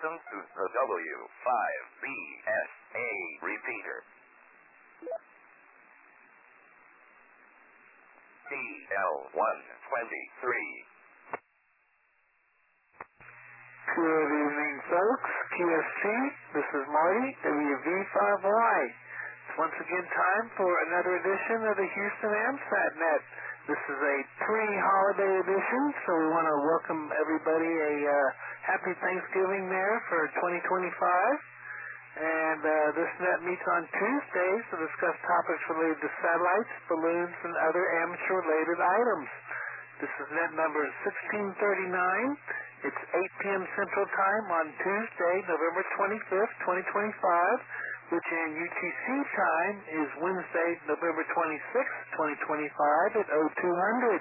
Welcome to the W5BSA repeater. DL123. Good evening, folks. QST, this is Marty, WV5Y. It's once again time for another edition of the Houston AMSAT Net. This is a pre-holiday edition, so we want to welcome everybody a happy Thanksgiving there for 2025. And this net meets on Tuesdays to discuss topics related to satellites, balloons, and other amateur-related items. This is net number 1639. It's 8 p.m. Central Time on Tuesday, November 25th, 2025, which in UTC time is Wednesday, November 26th, 2025 at 0200.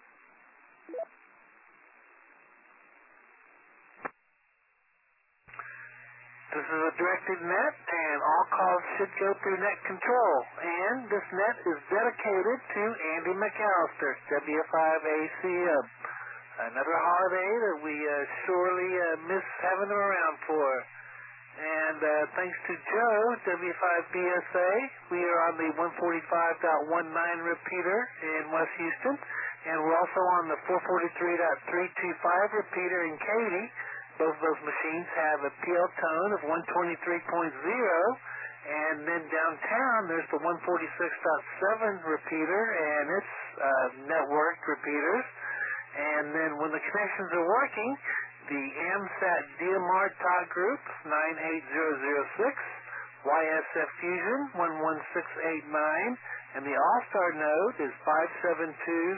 This is a directed net, and all calls should go through net control. And this net is dedicated to Andy McAllister, W5ACM. Another holiday that we surely miss having him around for. And thanks to Joe, W5BSA, we are on the 145.19 repeater in West Houston. And we're also on the 443.325 repeater in Katy. Both of those machines have a PL tone of 123.0, and then downtown there's the 146.7 repeater, and it's networked repeaters. And then when the connections are working, the AMSAT DMR talk group 98006, YSF Fusion 11689, and the All-Star node is 572580.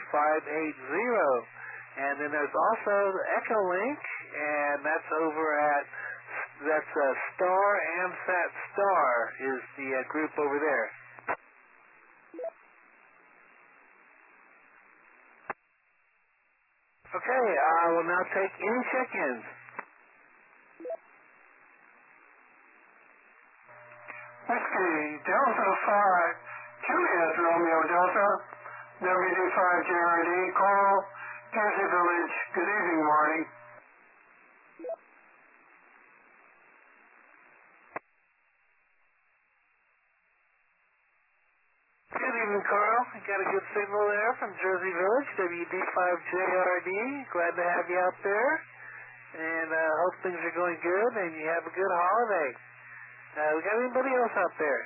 And then there's also the Echolink, and that's over at, Star AMSAT Star is the group over there. Okay, I will now take any check-ins. Whiskey Delta 5, Juliet Romeo Delta, WD5JRD, call, Jersey Village. Good evening, Marty. Good evening, Carl. You got a good signal there from Jersey Village, WD5JRD. Glad to have you out there. And hope things are going good and you have a good holiday. We got anybody else out there?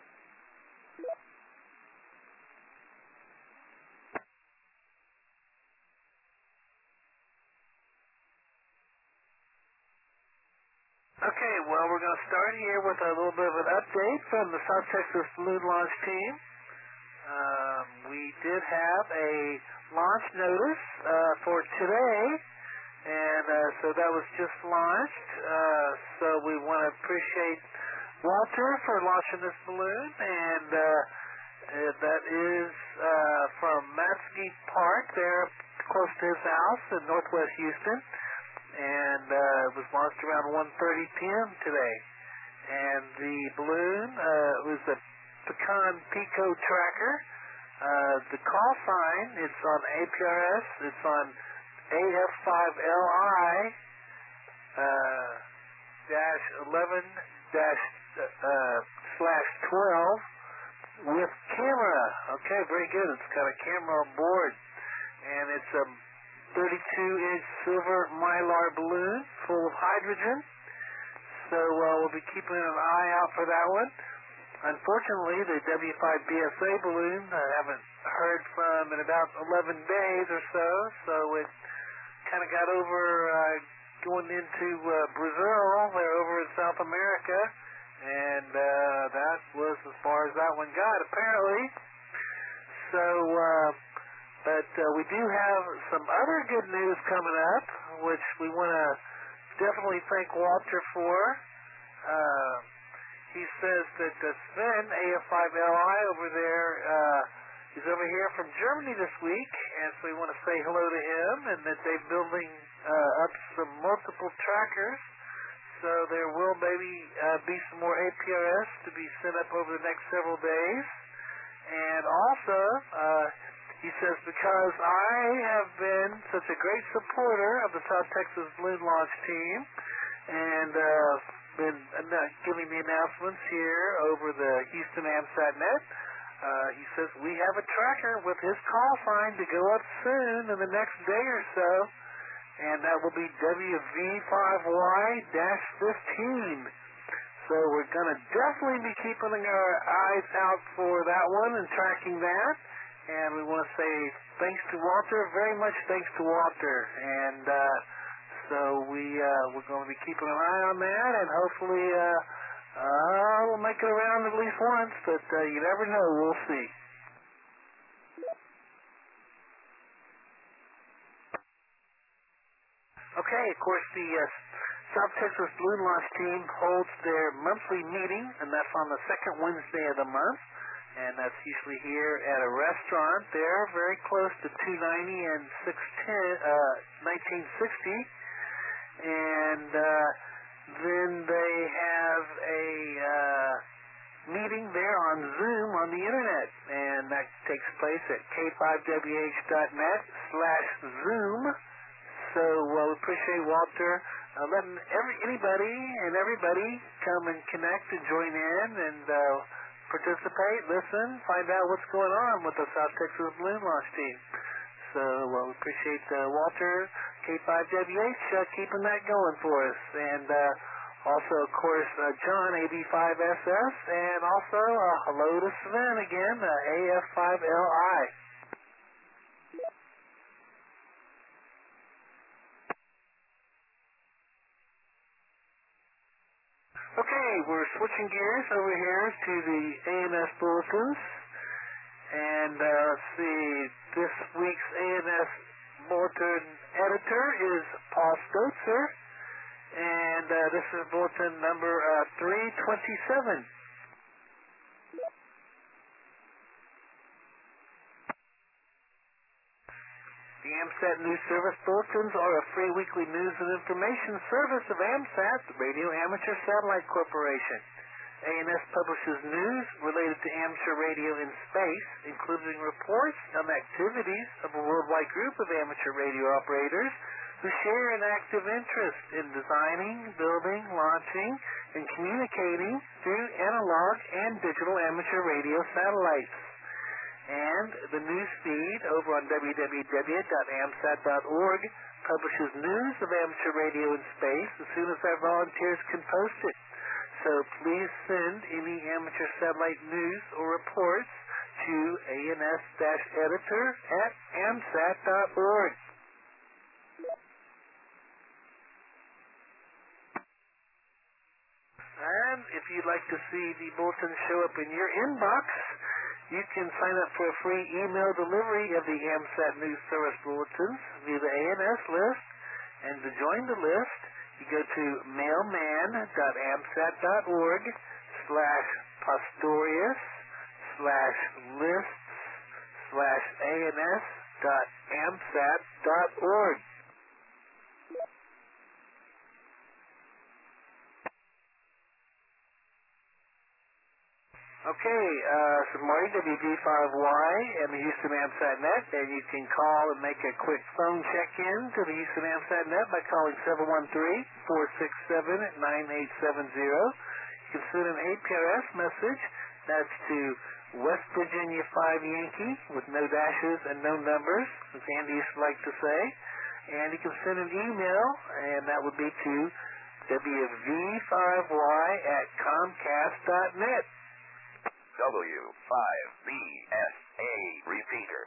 Okay, well, we're going to start here with a little bit of an update from the South Texas Balloon Launch Team. We did have a launch notice for today, and so that was just launched. So we want to appreciate Walter for launching this balloon, and that is from Mesquite Park there close to his house in northwest Houston. And it was launched around 1:30 p.m. today. And the balloon was the Pecan Pico tracker. The call sign, it's on APRS, it's on AF5LI /11-/12 with camera. Okay, very good. It's got a camera on board. And it's a 32-inch silver mylar balloon full of hydrogen. So we'll be keeping an eye out for that one. Unfortunately, the W5BSA balloon I haven't heard from in about 11 days or so, so it kind of got over going into Brazil. They're over in South America, and that was as far as that one got, apparently. So, but we do have some other good news coming up, which we want to definitely thank Walter for. He says that Sven, AF5LI over there, is over here from Germany this week, and so we want to say hello to him, and that they're building up some multiple trackers, so there will maybe be some more APRS to be sent up over the next several days. And also, he says, because I have been such a great supporter of the South Texas Balloon Launch Team, and been giving the announcements here over the Houston AMSAT net. He says we have a tracker with his call sign to go up soon in the next day or so, and that will be WV5Y-15. So we're going to definitely be keeping our eyes out for that one and tracking that. And we want to say thanks to Walter, very much thanks to Walter. And so we're going to be keeping an eye on that, and hopefully we'll make it around at least once, but you never know. We'll see. Okay, of course, the South Texas Balloon Launch Team holds their monthly meeting, and that's on the second Wednesday of the month, and that's usually here at a restaurant there, very close to 290 and 1960, and then they have a meeting there on Zoom on the internet, and that takes place at k5wh.net/Zoom. So we appreciate Walter letting everybody come and connect and join in and participate, listen, find out what's going on with the South Texas Balloon Launch Team. So we appreciate Walter, K5WH, keeping that going for us. And also, of course, John, AB5SS, and also hello to Sven again, AF5LI. Okay, we're switching gears over here to the ANS bulletins. And let's see, this week's ANS bulletin editor is Paul Stotzer. And this is bulletin number 327. The AMSAT News Service Bulletins are a free weekly news and information service of AMSAT, the Radio Amateur Satellite Corporation. ANS publishes news related to amateur radio in space, including reports on activities of a worldwide group of amateur radio operators who share an active interest in designing, building, launching, and communicating through analog and digital amateur radio satellites. And the news feed over on www.amsat.org publishes news of amateur radio in space as soon as our volunteers can post it. So please send any amateur satellite news or reports to ans-editor@amsat.org. And if you'd like to see the bulletin show up in your inbox, you can sign up for a free email delivery of the AMSAT News Service Bulletins via the ANS list. And to join the list, you go to mailman.amsat.org/pastorius/ans.amsat.org. Okay, so Marty, WV5Y and the Houston AMSAT net, and you can call and make a quick phone check-in to the Houston AMSAT net by calling 713-467-9870. You can send an APRS message, that's to West Virginia 5 Yankee, with no dashes and no numbers, as Andy used to like to say. And you can send an email, and that would be to WV5Y@comcast.net. W5BSA repeater.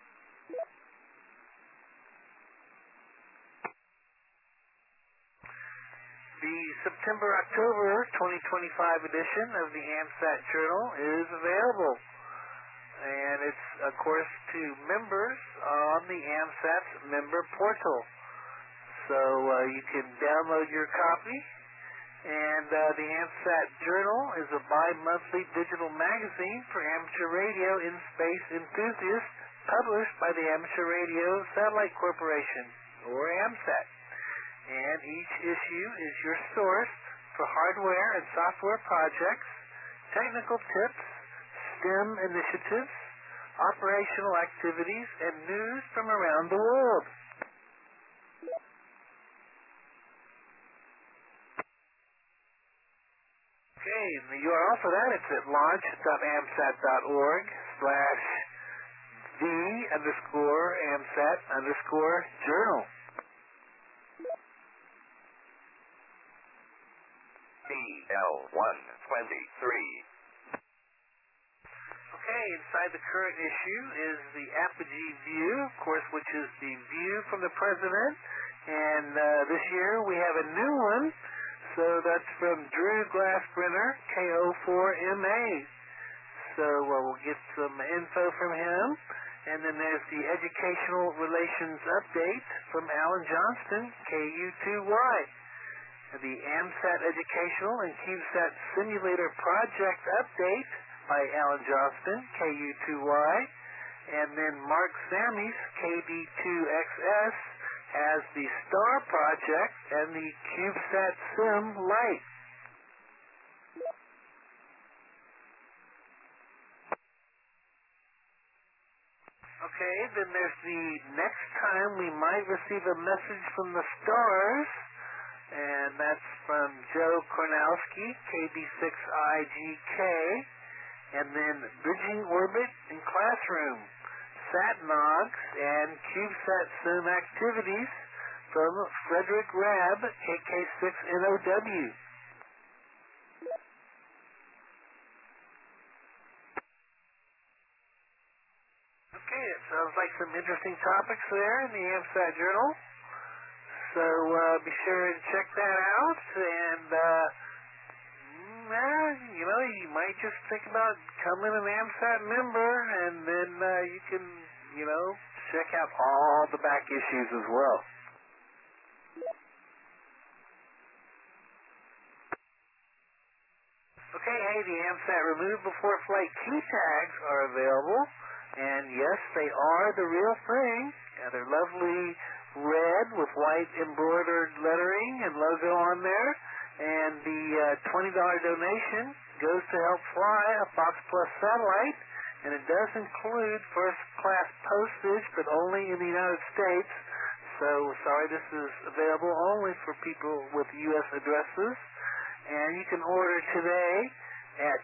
The September-October 2025 edition of the AMSAT Journal is available. And it's, of course, to members on the AMSAT's member portal. So you can download your copy. And the AMSAT Journal is a bi-monthly digital magazine for amateur radio in space enthusiasts published by the Amateur Radio Satellite Corporation, or AMSAT. And each issue is your source for hardware and software projects, technical tips, STEM initiatives, operational activities, and news from around the world. and the URL for that is at launch.amsat.org/the_AMSAT_journal. CL123. Okay, inside the current issue is the Apogee View, of course, which is the view from the president. And this year we have a new one. So that's from Drew Glassbrenner, KO4MA. So we'll get some info from him. And then there's the Educational Relations Update from Alan Johnston, KU2Y. The AMSAT Educational and CubeSat Simulator Project Update by Alan Johnston, KU2Y. And then Mark Sammy's, KD2XS, has the STAR Project and the CubeSat Sim Lite. Okay, then there's the next time we might receive a message from the stars, and that's from Joe Kornowski, KB6IGK, and then Bridging Orbit and Classroom, SatNogs, and CubeSat Sim Activities from Frederick Rabb, KK6NOW. Okay, it sounds like some interesting topics there in the AMSAT Journal. So be sure to check that out, and you might just think about becoming an AMSAT member, and then you can, check out all the back issues as well. Okay, hey, the AMSAT Remove Before Flight key tags are available, and yes, they are the real thing. They're lovely red with white embroidered lettering and logo on there, and the $20 donation goes to help fly a Fox Plus satellite, and it does include first-class postage, but only in the United States. So, sorry, this is available only for people with U.S. addresses, and you can order today at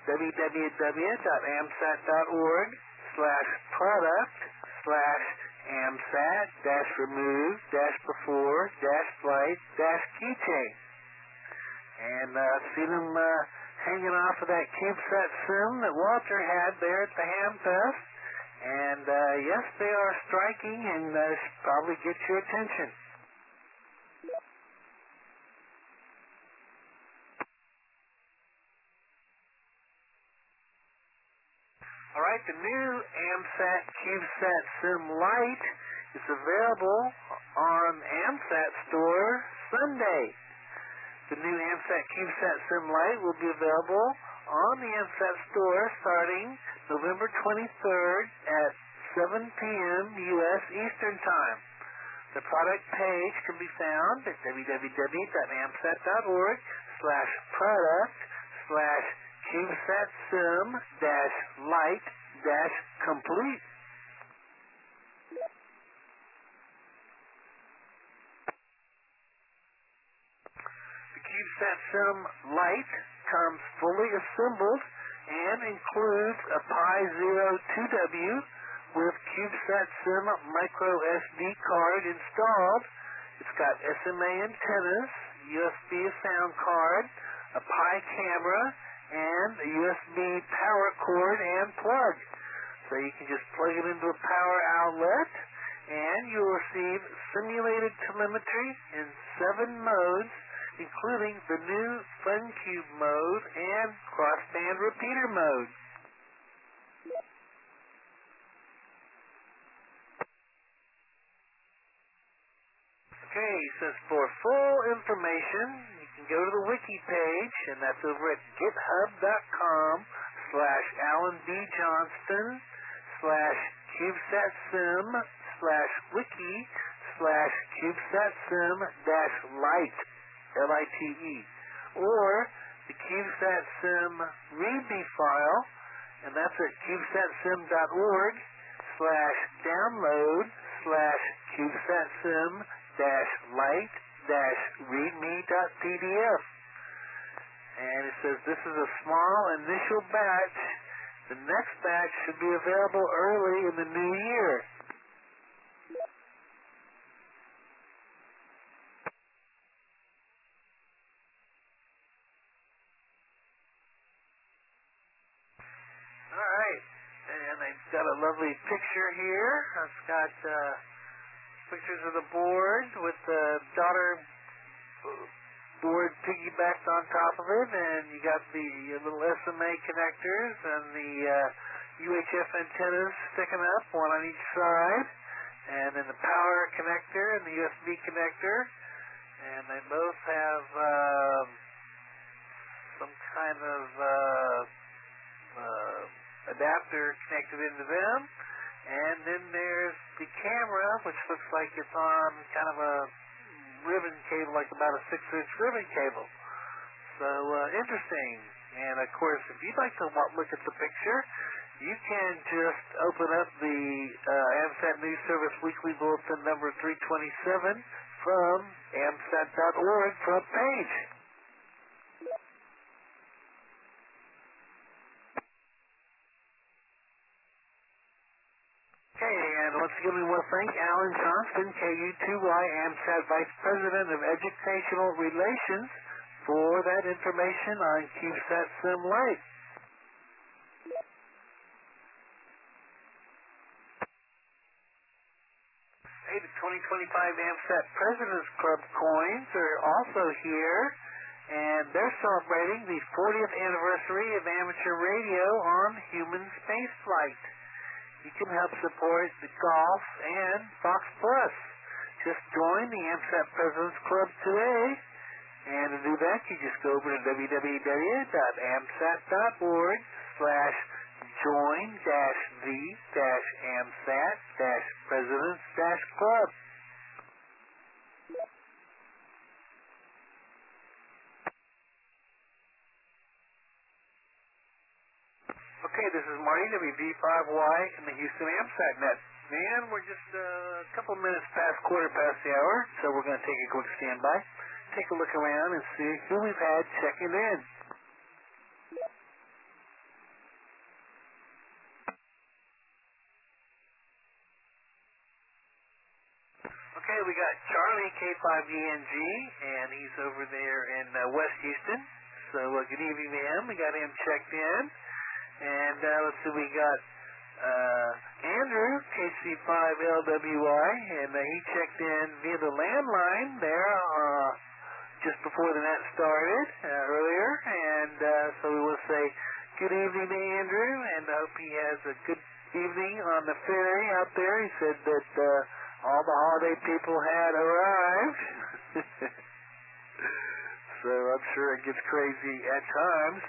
www.amsat.org/product/AMSAT-remove-before-flight-keychain. And I've seen them hanging off of that CubeSat Sim that Walter had there at the Hamfest. And yes, they are striking and should probably get your attention. All right, the new AMSAT CubeSat Sim Lite is available on AMSAT Store Sunday. The new AMSAT CubeSat Sim Lite will be available on the AMSAT Store starting November 23rd at 7 p.m. U.S. Eastern Time. The product page can be found at www.amsat.org/product/CubeSat-Sim-Lite-Complete. CubeSat Sim Lite comes fully assembled and includes a Pi Zero 2W with CubeSat Sim micro SD card installed. It's got SMA antennas, USB sound card, a Pi camera, and a USB power cord and plug. So you can just plug it into a power outlet, and you'll receive simulated telemetry in 7 modes, including the new FunCube mode and crossband repeater mode. Okay, so for full information, you can go to the wiki page, and that's over at github.com/AlanBJohnston/wiki/CubeSatSim-Lite. Lite, or the CubeSat Sim README file, and that's at CubeSatSim.org/download/CubeSatSim-Lite-readme.pdf. And it says this is a small initial batch. The next batch should be available early in the new year. All right, and I've got a lovely picture here. It's got pictures of the board with the daughter board piggybacked on top of it, and you got the little SMA connectors and the UHF antennas sticking up, one on each side, and then the power connector and the USB connector, and they both have some kind of adapter connected into them, and then there's the camera, which looks like it's on kind of a ribbon cable, like about a 6-inch ribbon cable. So interesting. And of course, if you'd like to look at the picture, you can just open up the AMSAT News Service Weekly Bulletin number 327 from AMSAT.org front page. And once again, we want to thank Alan Johnston, KU2Y AMSAT Vice President of Educational Relations, for that information on CubeSat Sim Lite. Hey, the 2025 AMSAT President's Club coins are also here, and they're celebrating the 40th anniversary of amateur radio on human spaceflight. You can help support the golf and Fox Plus. Just join the AMSAT President's Club today. And to do that, you just go over to www.amsat.org/join-the-AMSAT-Presidents-Club. Okay, this is Marty, WV5Y, in the Houston AMSAT Net. Man, we're just a couple minutes quarter past the hour, so we're going to take a quick standby, take a look around, and see who we've had checking in. Okay, we got Charlie K5ENG, and he's over there in West Houston. So good evening to him. We got him checked in. And let's see, we got Andrew, KC5LWI, and he checked in via the landline there just before the net started earlier. And so we will say good evening to Andrew, and I hope he has a good evening on the ferry out there. He said that all the holiday people had arrived. So I'm sure it gets crazy at times.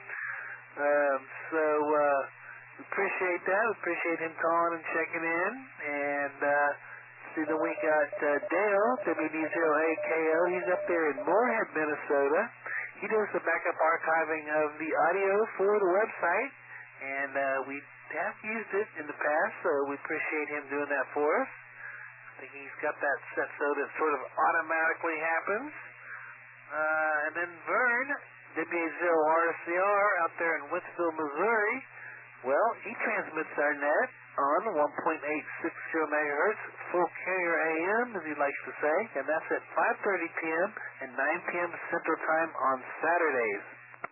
So we appreciate that. We appreciate him calling and checking in. And see, then we got Dale, WD0AKO. He's up there in Moorhead, Minnesota. He does the backup archiving of the audio for the website. And we have used it in the past, so we appreciate him doing that for us. I think he's got that set so that it sort of automatically happens. And then Vern, WA0RCR, out there in Wentzville, Missouri. Well, he transmits our net on 1.860 megahertz, full carrier AM, as he likes to say, and that's at 5:30 p.m. and 9 p.m. Central Time on Saturdays.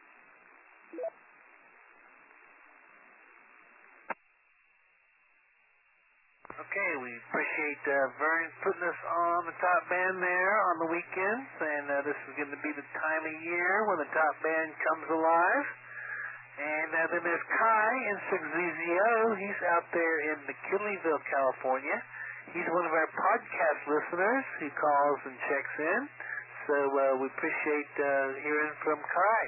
Okay, we appreciate Vern putting us on the top band there on the weekends, and this is going to be the time of year when the top band comes alive. And then there's Kai in 6ZZO. He's out there in McKinleyville, California. He's one of our podcast listeners. He calls and checks in, so we appreciate hearing from Kai.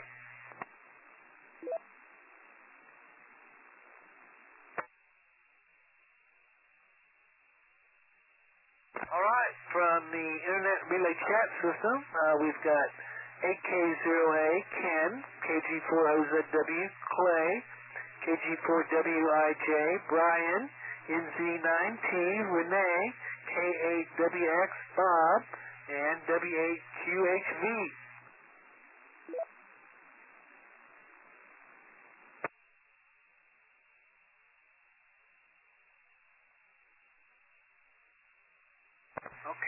All right, from the Internet Relay Chat System, we've got AK0A, Ken, KG4OZW, Clay, KG4WIJ, Brian, NZ9T, Renee, K8WX, Bob, and W8QHV.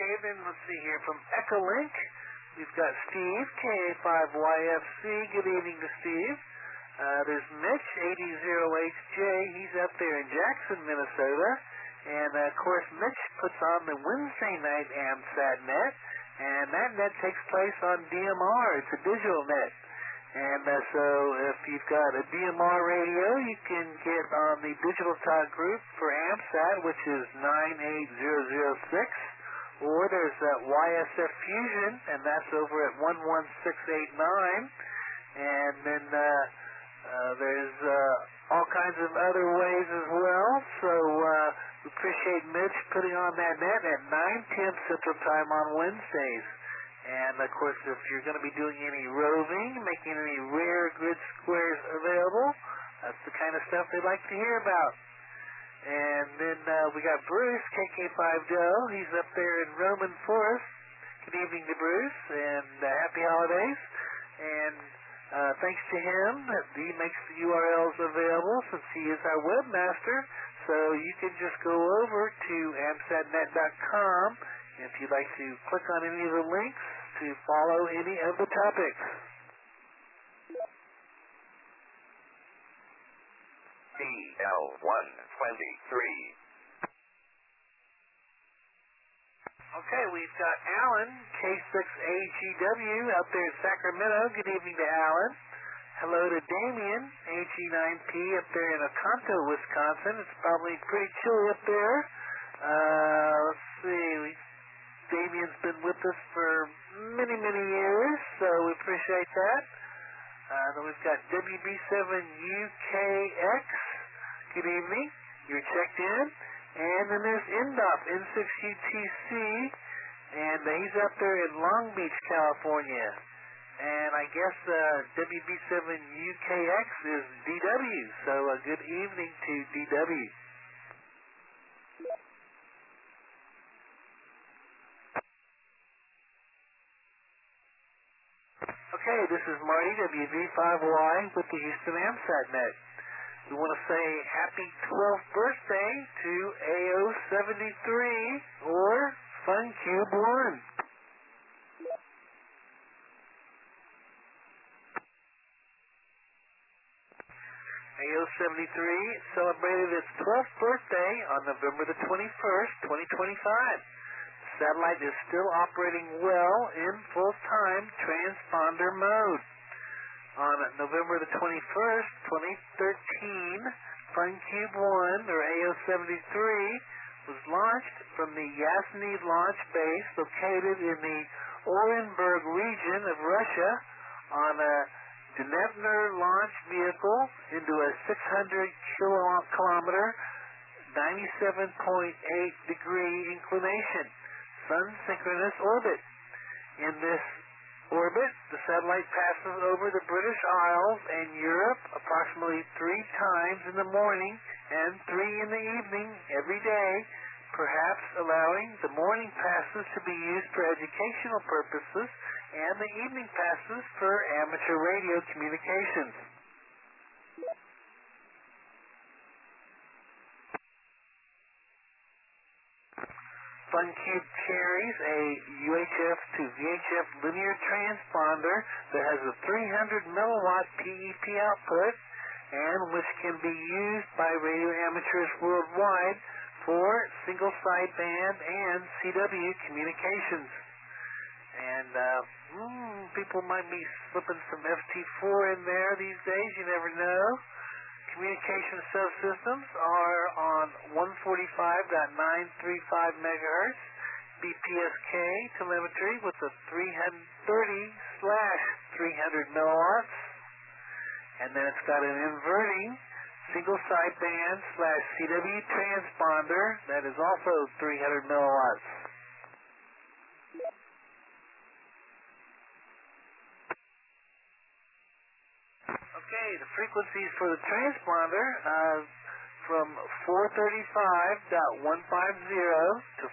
Okay, then let's see here. From Echolink, we've got Steve, KA5YFC. Good evening to Steve. There's Mitch, 80HJ. He's up there in Jackson, Minnesota. And, of course, Mitch puts on the Wednesday night AMSAT net. And that net takes place on DMR. It's a digital net. And so if you've got a DMR radio, you can get on the Digital Talk group for AMSAT, which is 98006. Or there's YSF Fusion, and that's over at 11689. And then there's all kinds of other ways as well. So we appreciate Mitch putting on that net at 9:10 Central Time on Wednesdays. And, of course, if you're going to be doing any roving, making any rare grid squares available, that's the kind of stuff they like to hear about. And then we got Bruce, KK5Joe. He's up there in Roman Forest. Good evening to Bruce, and happy holidays. And thanks to him, he makes the URLs available since he is our webmaster. So you can just go over to amsatnet.com if you'd like to click on any of the links to follow any of the topics. DL123. Okay, we've got Alan, K6AGW, out there in Sacramento. Good evening to Alan. Hello to Damien, AG9P, up there in Oconto, Wisconsin. It's probably pretty chilly up there. Let's see. Damien's been with us for many, many years, so we appreciate that. Then we've got WB7UKX. Good evening. You're checked in. And then there's Indop, N6UTC, and he's up there in Long Beach, California. And I guess WB7UKX is DW, so a good evening to DW. Okay, this is Marty, WV5Y, with the Houston AMSAT net. We want to say happy 12th birthday to AO73 or FunCube1. AO73 celebrated its 12th birthday on November the 21st, 2025. Satellite is still operating well in full-time transponder mode. On November the 21st, 2013, FunCube1, or AO73, was launched from the Yasny launch base located in the Orenburg region of Russia on a Dnepr launch vehicle into a 600-kilometer, 97.8-degree inclination sun-synchronous orbit. In this orbit, the satellite passes over the British Isles and Europe approximately 3 times in the morning and 3 in the evening every day, perhaps allowing the morning passes to be used for educational purposes and the evening passes for amateur radio communications. FunCube carries a UHF to VHF linear transponder that has a 300 milliwatt PEP output and which can be used by radio amateurs worldwide for single sideband and CW communications. And people might be slipping some FT4 in there these days, you never know. Communication subsystems are on 145.935 megahertz BPSK telemetry with a 330/300 milliwatts, and then it's got an inverting single sideband /CW transponder that is also 300 milliwatts. Okay, the frequencies for the transponder from 435.150 to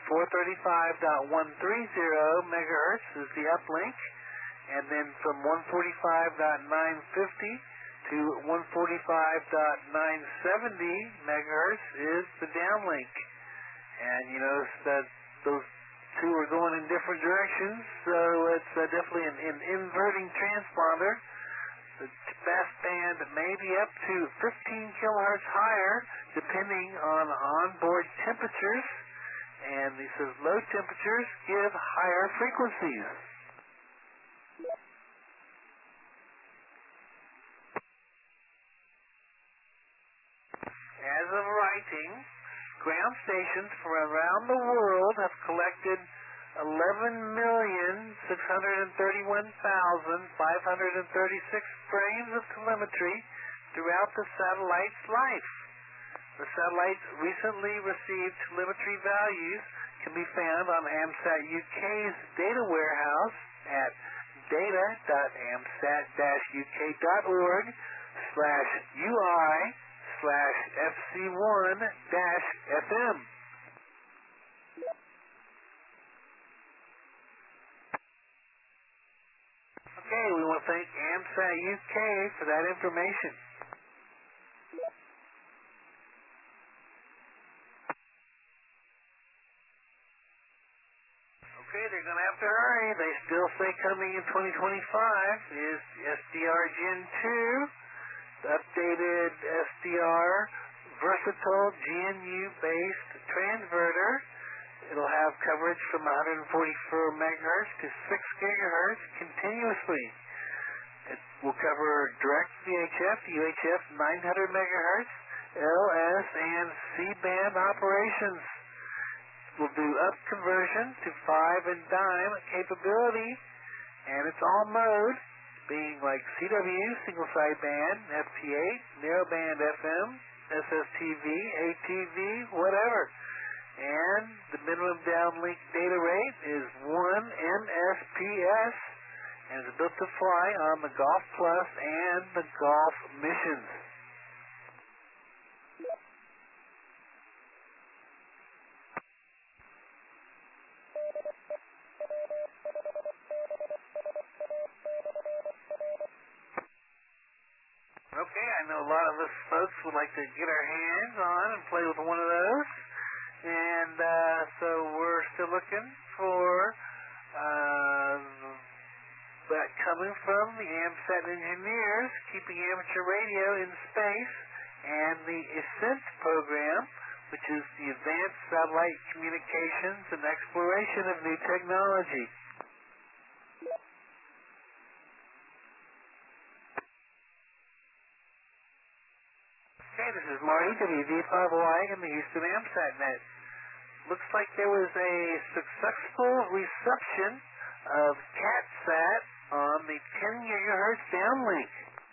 435.130 megahertz is the uplink, and then from 145.950 to 145.970 megahertz is the downlink. And you notice that those two are going in different directions, so it's definitely an inverting transponder. The passband may be up to 15 kilohertz higher, depending on onboard temperatures. And he says low temperatures give higher frequencies. As of writing, ground stations from around the world have collected 11,631,536 frames of telemetry throughout the satellite's life. The satellite recently received telemetry values can be found on AMSAT UK's data warehouse at data.amsat-uk.org/UI/FC1-FM. Okay, we want to thank AMSAT UK for that information. Okay, they're going to have to hurry. They still say coming in 2025 is SDR Gen 2, the updated SDR versatile GNU-based transverter. It'll have coverage from 144 megahertz to 6 gigahertz continuously. It will cover direct VHF, UHF 900 megahertz, LS, and C-band operations. Will do up conversion to 5 and dime capability, and it's all mode, being like CW, single sideband, FT8, narrowband FM, SSTV, ATV, whatever. And the minimum downlink data rate is 1 MSPS, and it's built to fly on the Golf Plus and the Golf missions. Okay, I know a lot of us folks would like to get our hands on and play with one of those. And so we're still looking for that coming from the AMSAT engineers, keeping amateur radio in space, and the ASCENT program, which is the Advanced Satellite Communications and Exploration of New Technology. Okay, this is Marty, WV5Y, and the Houston AMSAT Net. Looks like there was a successful reception of CatSat on the 10 gigahertz downlink.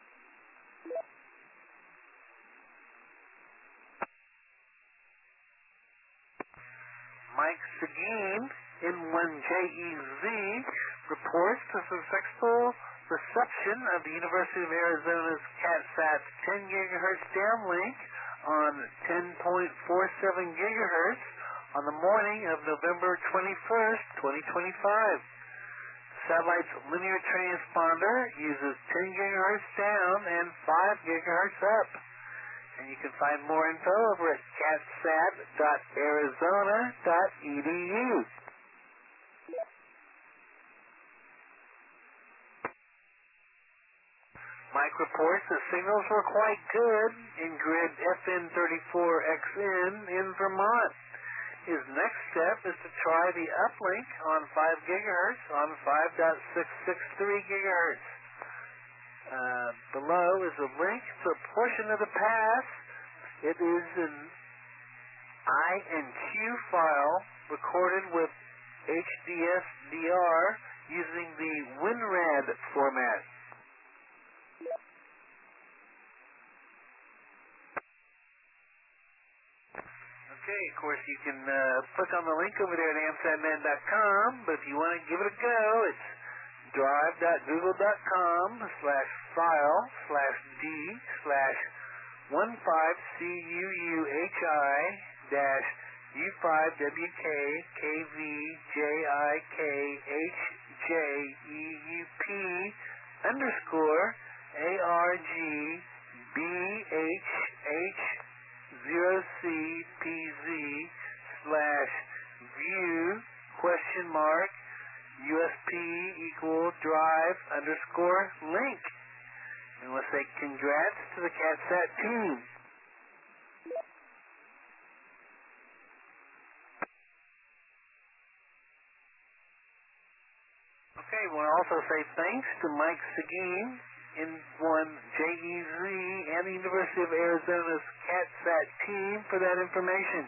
Mike Seguin, N1JEZ, reports the successful reception of the University of Arizona's CatSat 10 gigahertz downlink on 10.47 gigahertz on the morning of November 21st, 2025. Satellite's linear transponder uses 10 gigahertz down and 5 gigahertz up. And you can find more info over at catsat.arizona.edu. Mike reports that signals were quite good in grid FN34XN in Vermont. His next step is to try the uplink on 5 gigahertz on 5.663 gigahertz. Below is a link to a portion of the path. It is an INQ file recorded with HDSDR using the WinRAR format. Okay, of course, you can click on the link over there at amsatnet.com, but if you want to give it a go, it's drive.google.com/d/156UUHI-UPIWK/ARGBHH0CPZ/view USP equal drive underscore link. And let's say congrats to the CatSat team. Okay, we'll also say thanks to Mike Seguin, N1JEZ, and the University of Arizona's CatSat team for that information.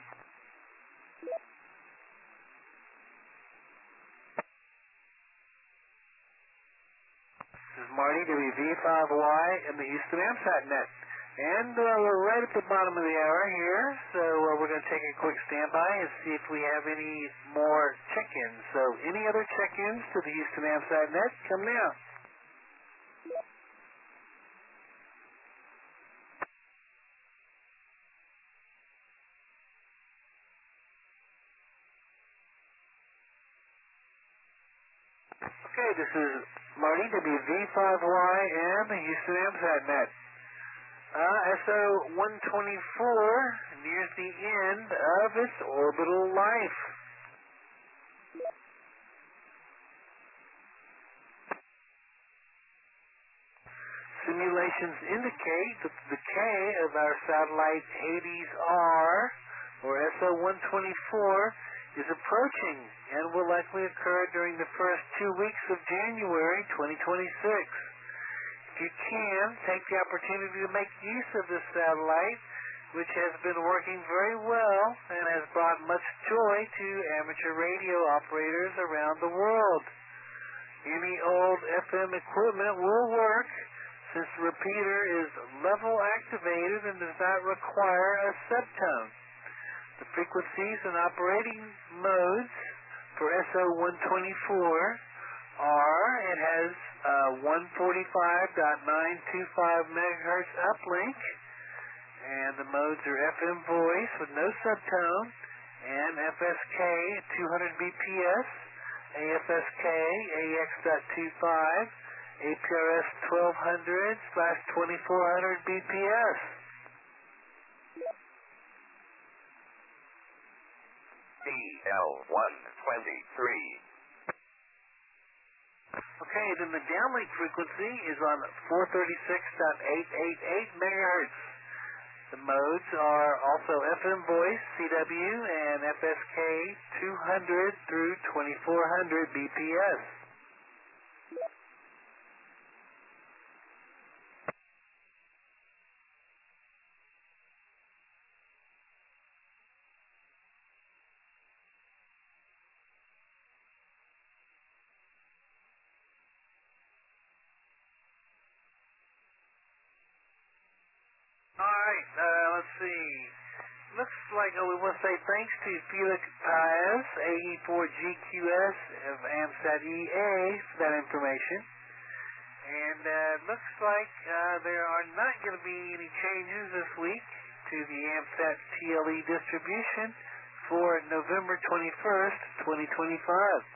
This is Marty, WV5Y, and the Houston AMSAT Net. And we're right at the bottom of the hour here, so we're going to take a quick standby and see if we have any more check-ins. So any other check-ins to the Houston AMSAT Net? Come now. Okay, this is Marty, WV5Y, and the Houston AMSAT Net. SO-124 nears the end of its orbital life. Simulations indicate that the decay of our satellite Hades-R, or SO-124, is approaching and will likely occur during the first 2 weeks of January 2026. If you can, take the opportunity to make use of this satellite, which has been working very well and has brought much joy to amateur radio operators around the world. Any old FM equipment will work since the repeater is level activated and does not require a subtone. The frequencies and operating modes for SO-124 are, it has 145.925 megahertz uplink, and the modes are FM voice with no subtone, and FSK at 200 BPS, AFSK AX.25, APRS 1200/2400 BPS. CL-123. Okay, then the downlink frequency is on 436.888 megahertz. The modes are also FM voice, CW, and FSK 200 through 2400 BPS. Alright, let's see. Looks like we want to say thanks to Felix Paez, AE4GQS of AMSAT EA for that information. And looks like there are not going to be any changes this week to the AMSAT TLE distribution for November 21st, 2025.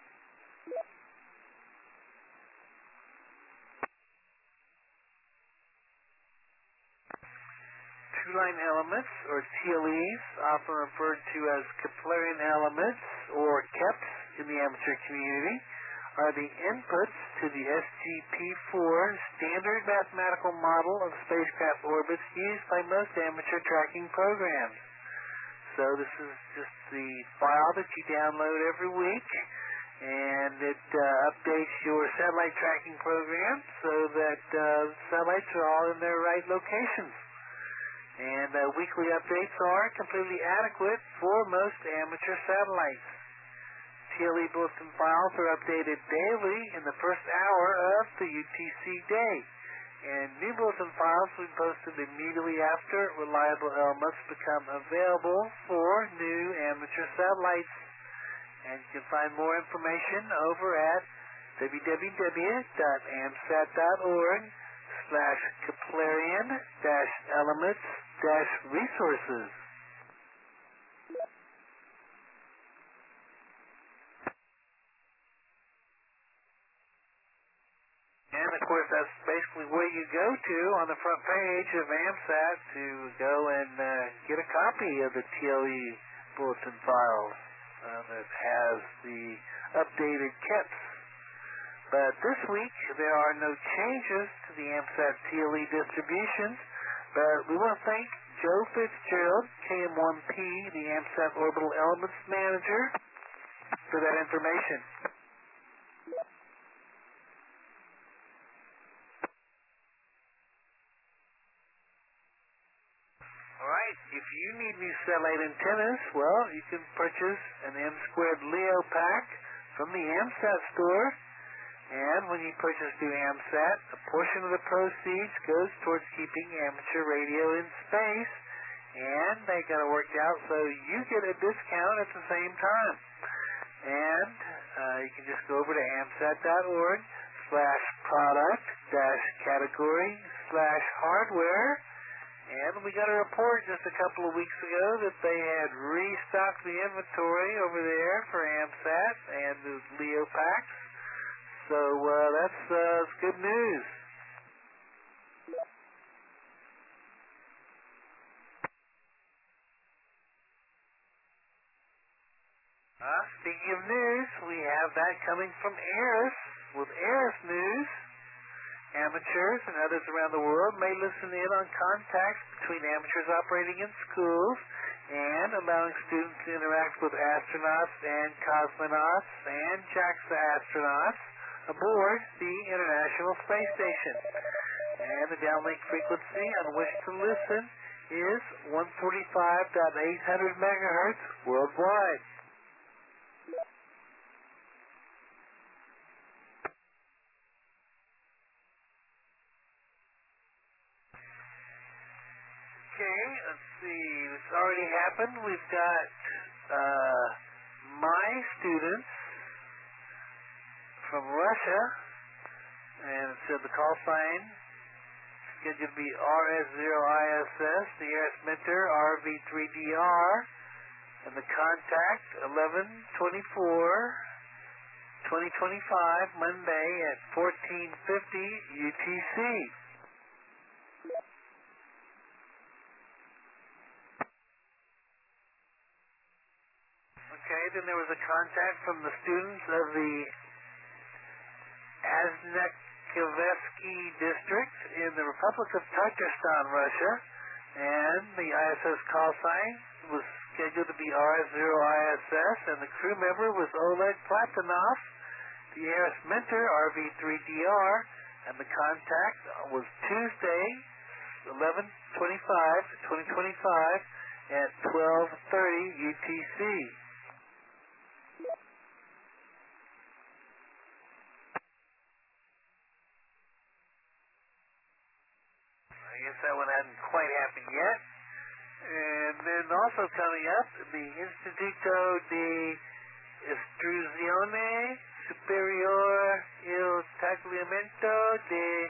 Two-line elements, or TLEs, often referred to as Keplerian elements, or KEPs, in the amateur community, are the inputs to the SGP-4 standard mathematical model of spacecraft orbits used by most amateur tracking programs. So this is just the file that you download every week, and it updates your satellite tracking program so that satellites are all in their right locations. And weekly updates are completely adequate for most amateur satellites. TLE bulletin files are updated daily in the first hour of the UTC day. And new bulletin files will be posted immediately after reliable elements become available for new amateur satellites. And you can find more information over at www.amsat.org/Keplerian-elements-resources. And of course, that's basically where you go to on the front page of AMSAT to go and get a copy of the TLE bulletin files. that has the updated KEPs. But this week, there are no changes to the AMSAT TLE distributions, but we want to thank Joe Fitzgerald, KM1P, the AMSAT Orbital Elements Manager, for that information. Alright, if you need new satellite antennas, well, you can purchase an M2 Leo pack from the AMSAT store. And when you purchase new AMSAT, a portion of the proceeds goes towards keeping amateur radio in space. And they got it worked out so you get a discount at the same time. And you can just go over to amsat.org/product-category/hardware. And we got a report just a couple of weeks ago that they had restocked the inventory over there for AMSAT and the Leo packs. So that's good news. Speaking of news, we have that coming from ARIS. With ARIS News, amateurs and others around the world may listen in on contacts between amateurs operating in schools and allowing students to interact with astronauts and cosmonauts and JAXA astronauts aboard the International Space Station. And the downlink frequency on which to listen is 145.800 megahertz worldwide. Okay, let's see. It's already happened. We've got my students from Russia, and it said the call sign scheduled to be RS0ISS, the ARIS Mentor RV3DR, and the contact 11/24/2025, Monday at 1450 UTC. Okay, then there was a contact from the students of the Azhnekivsky district in the Republic of Tatarstan, Russia, and the ISS call sign was scheduled to be RS0ISS, and the crew member was Oleg Platonov, the ARIS Mentor RV3DR, and the contact was Tuesday, 11/25/2025 at 12:30 UTC. I guess that one hadn't quite happened yet. And then also coming up, the Instituto de Istruzione Superior il Tagliamento de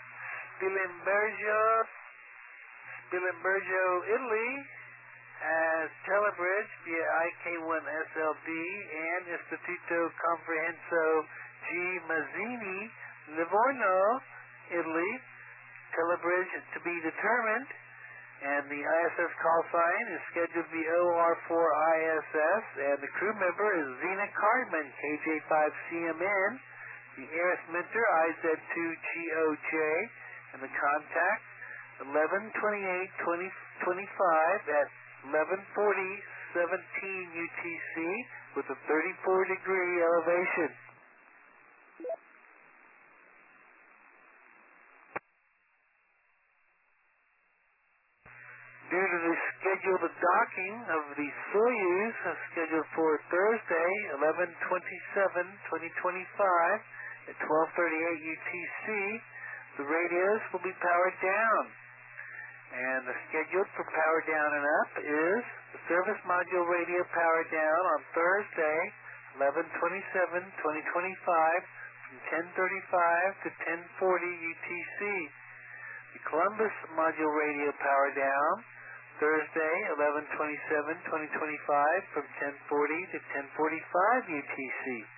Spilimbergo, Italy, as Telebridge via IK1SLD and Istituto Comprenso G. Mazzini, Livorno, Italy. Telebridge to be determined, and the ISS call sign is scheduled to be OR4ISS, and the crew member is Zena Cardman, KJ5CMN, the ARIS Mentor IZ2GOJ, and the contact 11/28/2025 at 11:40:17 UTC with a 34-degree elevation. Due to the scheduled docking of the Soyuz, scheduled for Thursday, 11/27/2025 at 12:38 UTC, the radios will be powered down. And the schedule for power down and up is the service module radio power down on Thursday, 11/27/2025 from 10:35 to 10:40 UTC. The Columbus module radio power down Thursday, 11/27/2025 from 10:40 to 10:45 UTC.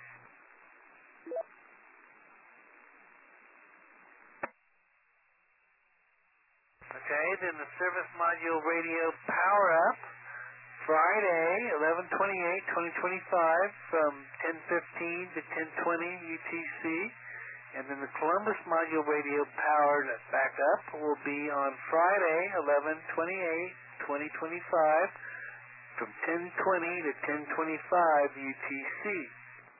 Okay, then the service module radio power up Friday, 11/28/2025, from 10:15 to 10:20 UTC. And then the Columbus Module Radio powered backup will be on Friday, 11/28/2025, from 10:20 to 10:25 UTC.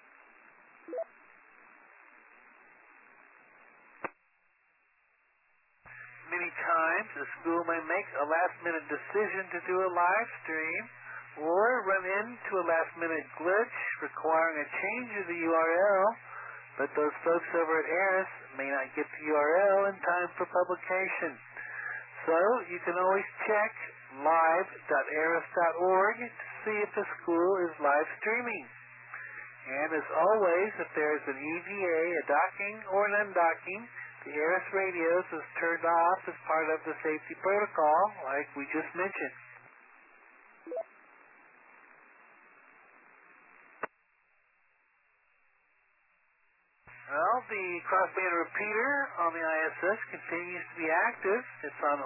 Many times, the school may make a last-minute decision to do a live stream or run into a last-minute glitch requiring a change of the URL, but those folks over at ARIS may not get the URL in time for publication. So, you can always check live.aris.org to see if the school is live streaming. And as always, if there is an EVA, a docking, or an undocking, the ARIS radios is turned off as part of the safety protocol, like we just mentioned. Well, the crossband repeater on the ISS continues to be active. It's on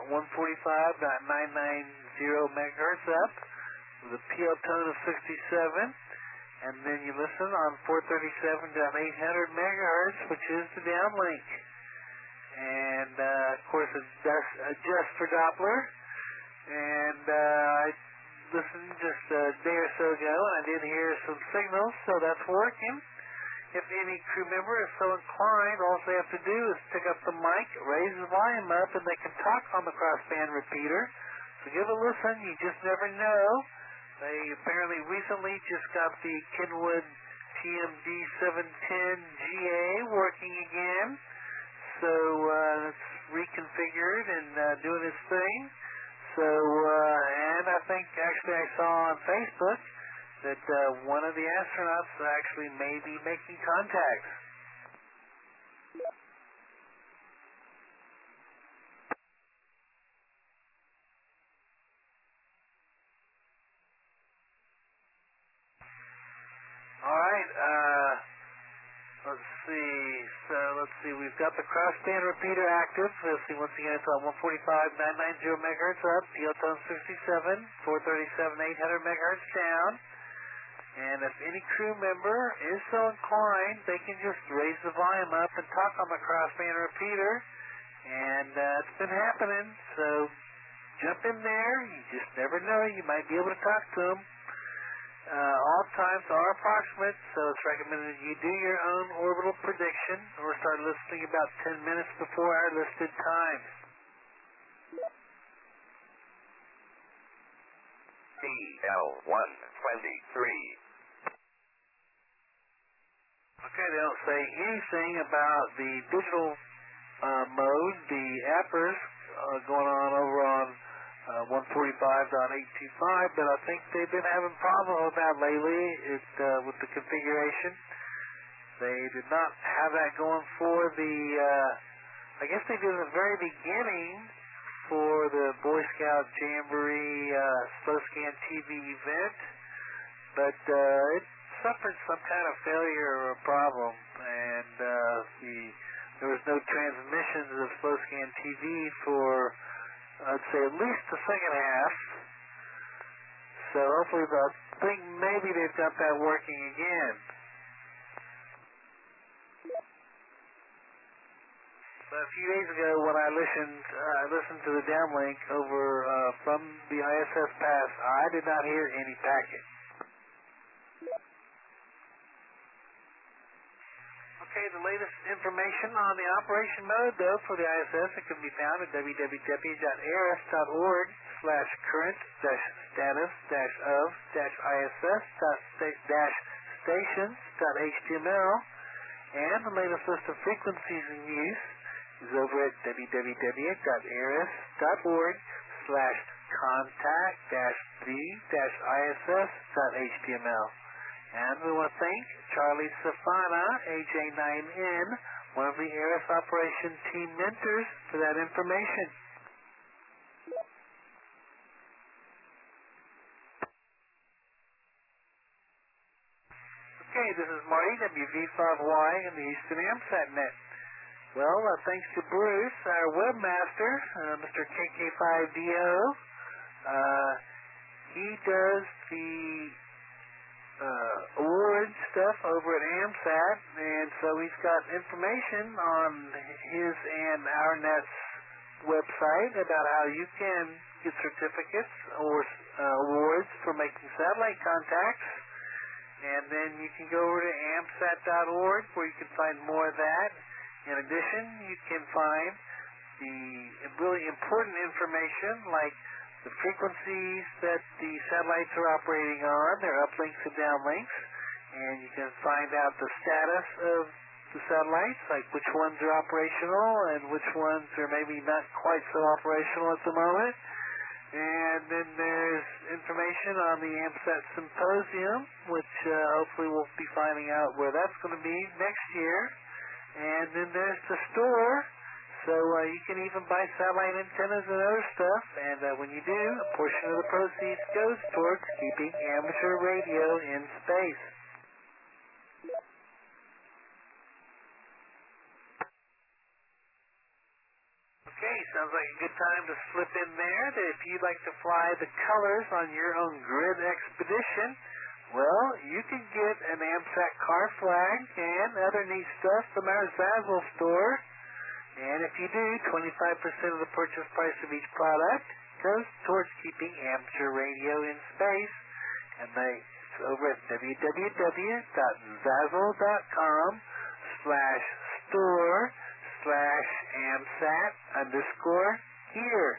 145.990 megahertz up with a PL tone of 67. And then you listen on 437.800 megahertz, which is the downlink. And, of course, it does adjust for Doppler. And I listened just a day or so ago, and I did hear some signals, so that's working. If any crew member is so inclined, all they have to do is pick up the mic, raise the volume up, and they can talk on the crossband repeater. So give a listen. You just never know. They apparently recently just got the Kenwood TMD710GA working again. So it's reconfigured and doing its thing. So, and I think actually I saw on Facebook that one of the astronauts actually may be making contact. All right, let's see, we've got the crossband repeater active. Let's see, once again, it's on 145.990 megahertz up, PL tone 67, 437.800 megahertz down. And if any crew member is so inclined, they can just raise the volume up and talk on the crossband repeater. And it's been happening, so jump in there. You just never know. You might be able to talk to them. All times are approximate, so it's recommended you do your own orbital prediction or start listening about 10 minutes before our listed times. CL123. Okay, they don't say anything about the digital mode, the appers going on over on 145.825, but I think they've been having problems with that lately with the configuration. They did not have that going for the, I guess they did in the very beginning for the Boy Scout Jamboree Slow Scan TV event, but it suffered some kind of failure or a problem, and there was no transmissions of Slow Scan TV for, I'd say, at least the second half. So hopefully, I think maybe they've got that working again. But a few days ago, when I listened to the downlink over from the ISS pass, I did not hear any packet. Okay, the latest information on the operation mode, though, for the ISS, it can be found at www.aris.org/current-status-ISS-stations.html, and the latest list of frequencies in use is over at www.aris.org/contact-the-iss.html. And we want to thank Charlie Safana, AJ9N, one of the ARIS Operation Team mentors, for that information. Okay, this is Marty, WV5Y, in the Houston AMSAT net. Well, thanks to Bruce, our webmaster, Mr. KK5DO. he does the award stuff over at AMSAT, and so he's got information on his and our net's website about how you can get certificates or awards for making satellite contacts. And then you can go over to amsat.org where you can find more of that. In addition, you can find the really important information like the frequencies that the satellites are operating on, their uplinks and downlinks, and you can find out the status of the satellites, like which ones are operational and which ones are maybe not quite so operational at the moment. And then there's information on the AMSAT Symposium, which hopefully we'll be finding out where that's going to be next year. And then there's the store, so you can even buy satellite antennas and other stuff. And when you do, a portion of the proceeds goes towards keeping amateur radio in space. Okay, sounds like a good time to slip in there that if you'd like to fly the colors on your own grid expedition, well, you can get an AMSAT car flag and other neat stuff from our Zazzle store. And if you do, 25% of the purchase price of each product goes towards keeping amateur radio in space. And it's over at www.zazzle.com/store/AMSAT_gear.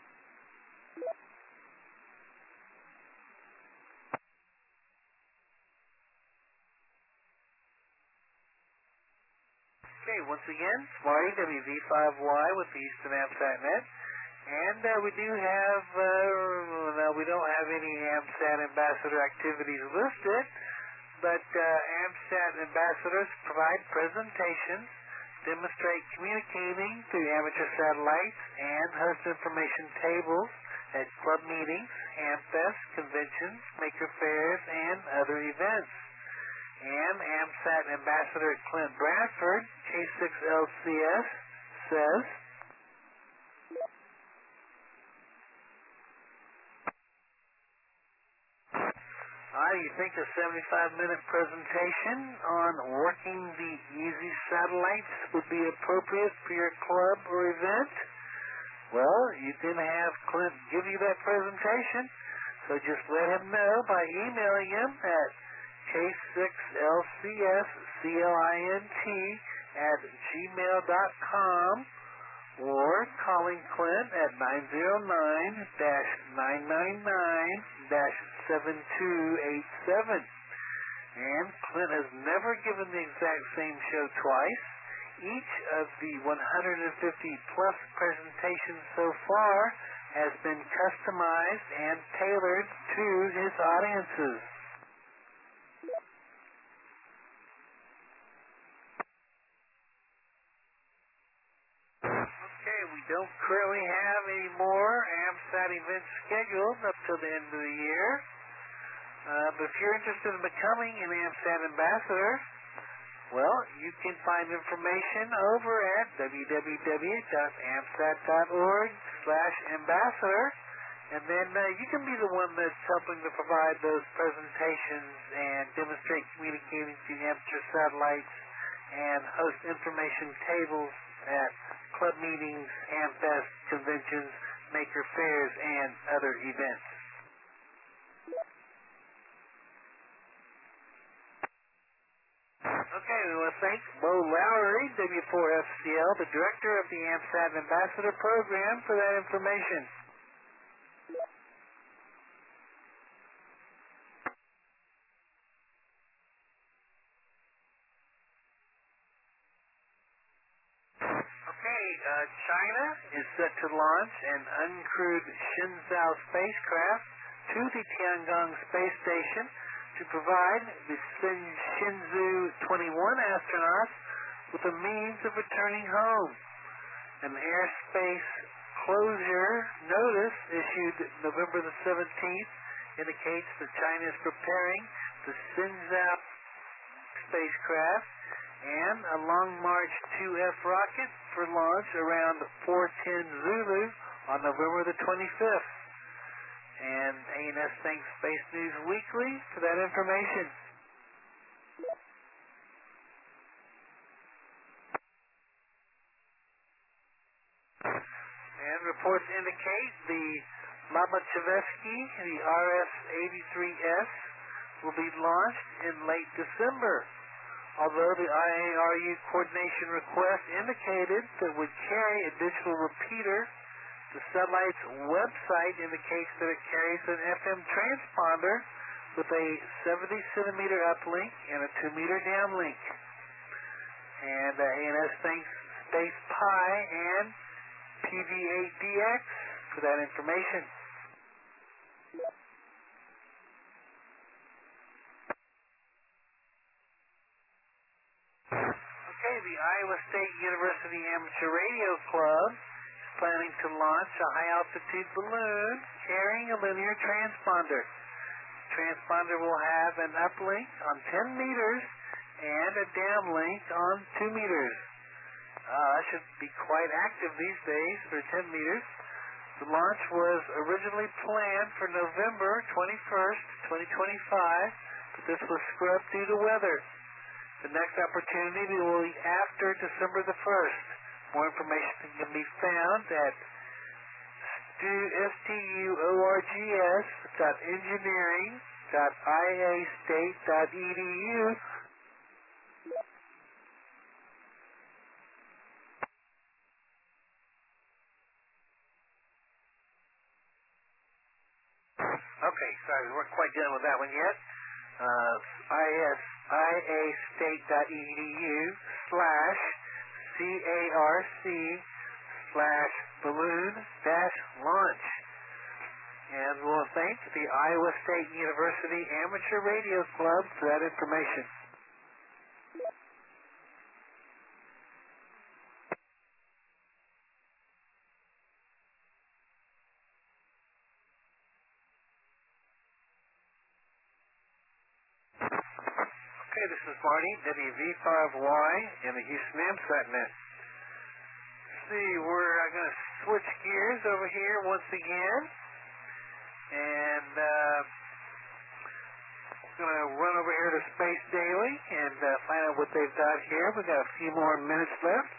Okay, once again, Marty, WV5Y with the Houston AMSAT Net. And we do have, we don't have any AMSAT ambassador activities listed, but AMSAT ambassadors provide presentations, demonstrate communicating through amateur satellites, and host information tables at club meetings, AmFest, conventions, maker fairs, and other events. And AMSAT Ambassador Clint Bradford, K6LCS, says, you think a 75-minute presentation on working the easy satellites would be appropriate for your club or event? Well, you can have Clint give you that presentation, so just let him know by emailing him at K6LCSClint@gmail.com or calling Clint at 909-999-7287. And Clint has never given the exact same show twice. Each of the 150-plus presentations so far has been customized and tailored to his audiences. Okay, we don't currently have any more AMSAT events scheduled up till the end of the year. But if you're interested in becoming an AMSAT ambassador, well, you can find information over at www.amsat.org/ambassador, and then you can be the one that's helping to provide those presentations and demonstrate communicating to amateur satellites and host information tables at club meetings, AmFest, conventions, maker fairs, and other events. Okay, we want to thank Bo Lowry, W4FCL, the director of the AMSAT Ambassador Program, for that information. Okay, China is set to launch an uncrewed Shenzhou spacecraft to the Tiangong space station to provide the Shenzhou 21 astronauts with a means of returning home. An airspace closure notice issued November the 17th indicates that China is preparing the Shenzhou spacecraft and a Long March 2F rocket for launch around 4:10 Zulu on November the 25th. and ANS Thanks Space News Weekly for that information. And reports indicate the Lobachevsky, the RS-83S, will be launched in late December. Although the IARU coordination request indicated that it would carry a digital repeater, the satellite's website indicates that it carries an FM transponder with a 70-centimeter uplink and a 2-meter downlink. And ANS thanks Space Pi and PV8DX for that information. Okay, the Iowa State University Amateur Radio Club is planning to launch a high-altitude balloon carrying a linear transponder. The transponder will have an uplink on 10 meters and a downlink on 2 meters. That should be quite active these days for 10 meters. The launch was originally planned for November 21st, 2025, but this was scrubbed due to weather. The next opportunity will be after December the 1st. More information can be found at stuorgs.engineering.iastate.edu. Okay, sorry, we weren't quite done with that one yet. iastate.edu/CARC/balloon-launch. And we'll thank the Iowa State University Amateur Radio Club for that information. Okay, this is Marty, WV5Y, in the Houston AMSAT-net. Let's see, we're going to switch gears over here once again, and we're going to run over here to Space Daily and find out what they've got here. We've got a few more minutes left.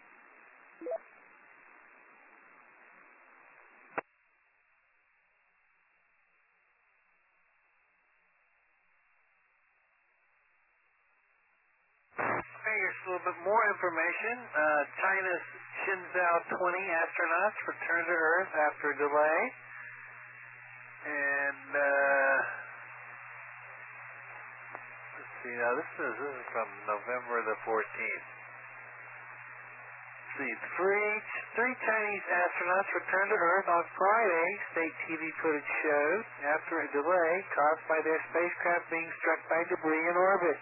Here's a little bit more information. China's Shenzhou 20 astronauts returned to Earth after a delay. And let's see, now this is from November the 14th. Let's see, three Chinese astronauts returned to Earth on Friday, state TV footage showed, after a delay caused by their spacecraft being struck by debris in orbit.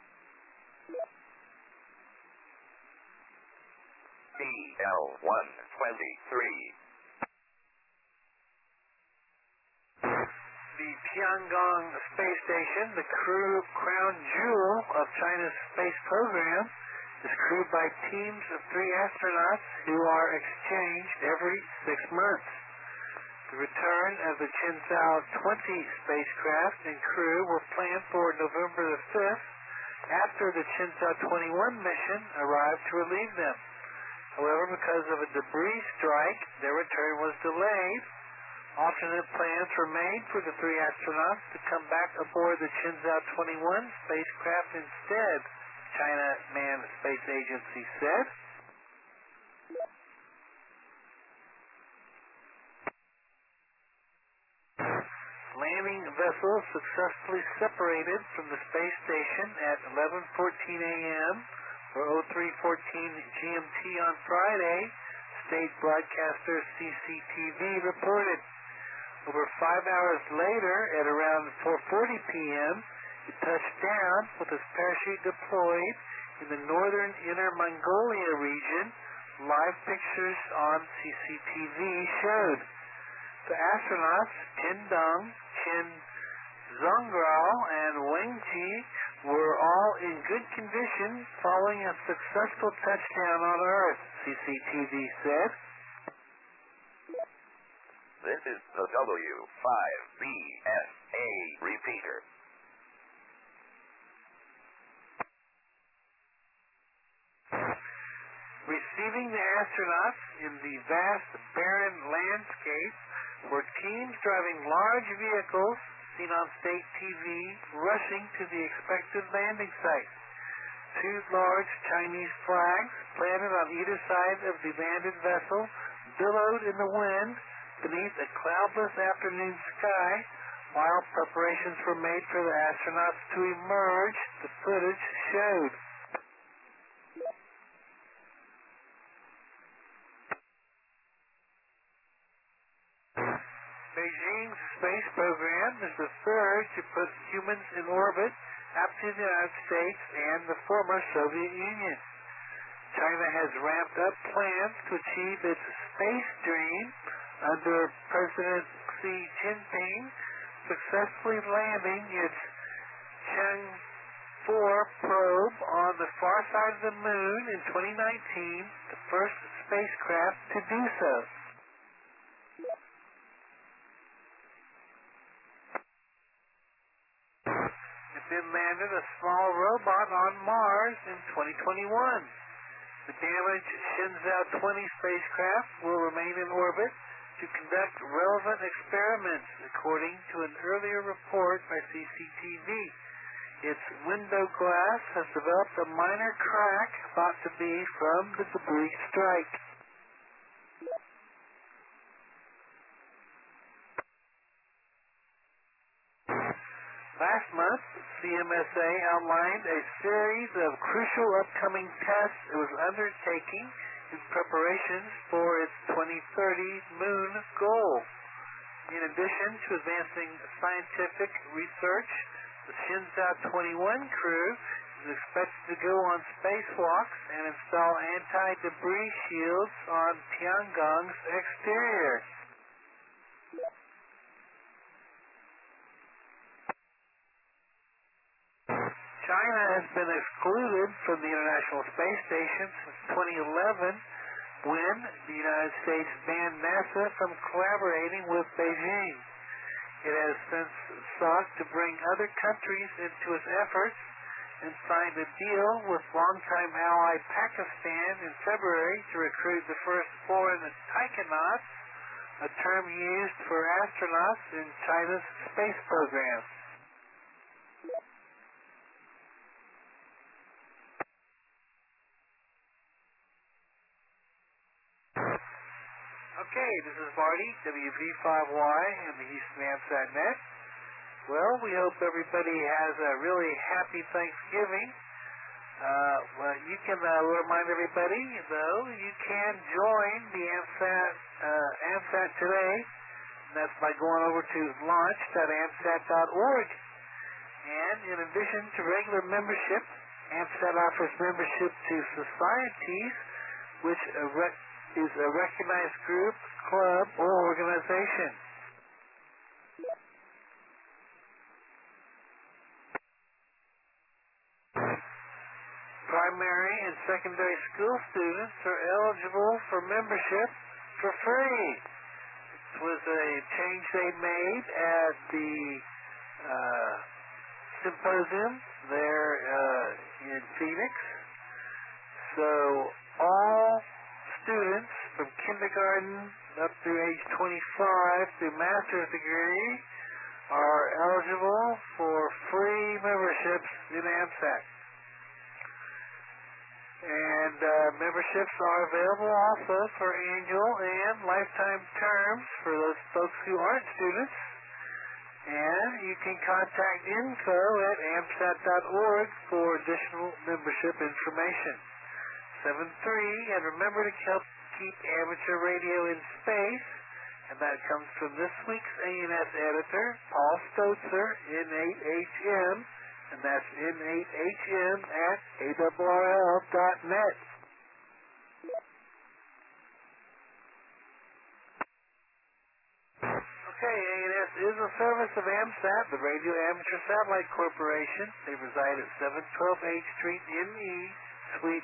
BL-123. The Tiangong Space Station, the crown jewel of China's space program, is crewed by teams of 3 astronauts who are exchanged every 6 months. The return of the Shenzhou 20 spacecraft and crew were planned for November the 5th after the Shenzhou 21 mission arrived to relieve them. However, because of a debris strike, their return was delayed. Alternate plans were made for the 3 astronauts to come back aboard the Shenzhou 21 spacecraft instead, China Manned Space Agency said. Landing vessels successfully separated from the space station at 11:14 a.m. or 03:14 GMT on Friday, state broadcaster CCTV reported. Over 5 hours later, at around 4:40 p.m., it touched down with its parachute deployed in the northern Inner Mongolia region. Live pictures on CCTV showed. The astronauts, Chen Dong, Chen Zhongrao, and Wang Ji were all in good condition following a successful touchdown on Earth, CCTV said. The This is the W5BSA repeater. Receiving the astronauts in the vast, barren landscape were teams driving large vehicles seen on state TV rushing to the expected landing site. Two large Chinese flags planted on either side of the landed vessel billowed in the wind beneath a cloudless afternoon sky while preparations were made for the astronauts to emerge, the footage showed. Beijing's space program is the third to put humans in orbit after the United States and the former Soviet Union. China has ramped up plans to achieve its space dream under President Xi Jinping, successfully landing its Chang'e 4 probe on the far side of the moon in 2019, the first spacecraft to do so. It then landed a small robot on Mars in 2021. The damaged Shenzhou 20 spacecraft will remain in orbit to conduct relevant experiments, according to an earlier report by CCTV. Its window glass has developed a minor crack thought to be from the debris strike. Last month, CMSA outlined a series of crucial upcoming tests it was undertaking in preparations for its 2030 moon goal. In addition to advancing scientific research, the Shenzhou 21 crew is expected to go on spacewalks and install anti-debris shields on Tiangong's exterior. China has been excluded from the International Space Station since 2011 when the United States banned NASA from collaborating with Beijing. It has since sought to bring other countries into its efforts and signed a deal with longtime ally Pakistan in February to recruit the first foreign taikonauts, a term used for astronauts in China's space program. Okay, this is Marty, WV5Y, and the Houston AMSAT Net. Well, we hope everybody has a really happy Thanksgiving. You can remind everybody, though, you can join the AMSAT today. And that's by going over to launch.amsat.org. And in addition to regular membership, AMSAT offers membership to societies, which is a recognized group, club, or organization. Primary and secondary school students are eligible for membership for free. This was a change they made at the symposium there in Phoenix. So all students from kindergarten up through age 25 through master's degree are eligible for free memberships in AMSAT. And memberships are available also for annual and lifetime terms for those folks who aren't students. And you can contact info at amsat.org for additional membership information. 73, and remember to help keep amateur radio in space, and that comes from this week's ANS editor, Paul Stotzer, N8HM, and that's N8HM at ARRL.net. Okay, ANS is a service of AMSAT, the Radio Amateur Satellite Corporation. They reside at 712 H Street, ME, Suite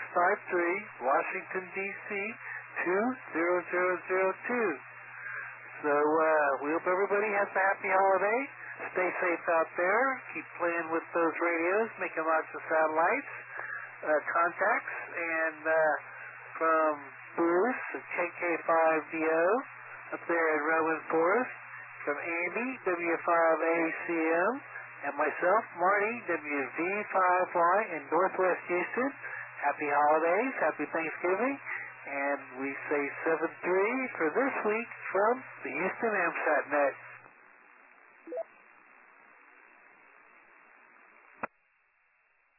1653, Washington, D.C. 20002. So we hope everybody has a happy holiday. Stay safe out there. Keep playing with those radios, making lots of satellites, contacts, and from Bruce at KK5VO up there in Rowan Forest, from Andy, W5ACM, and myself, Marty, WV5Y in Northwest Houston. Happy holidays, happy Thanksgiving, and we say 7-3 for this week from the Houston AMSAT Net.